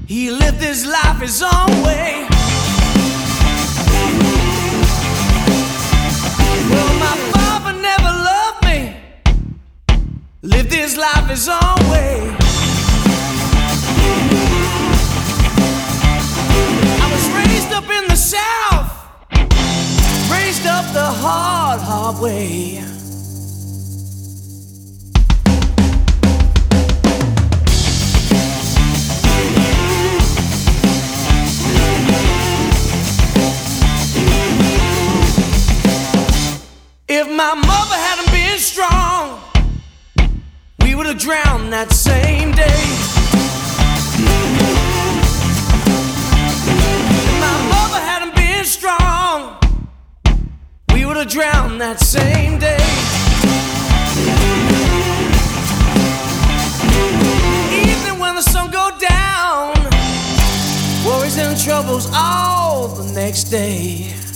He lived his life his own way. Well, my father never loved me, lived his life his own way. I was raised up in the South, raised up the hard, hard way. If my mother hadn't been strong, we would have drowned that same day. If my mother hadn't been strong, we would have drowned that same day. Even when the sun go down, worries and troubles all the next day.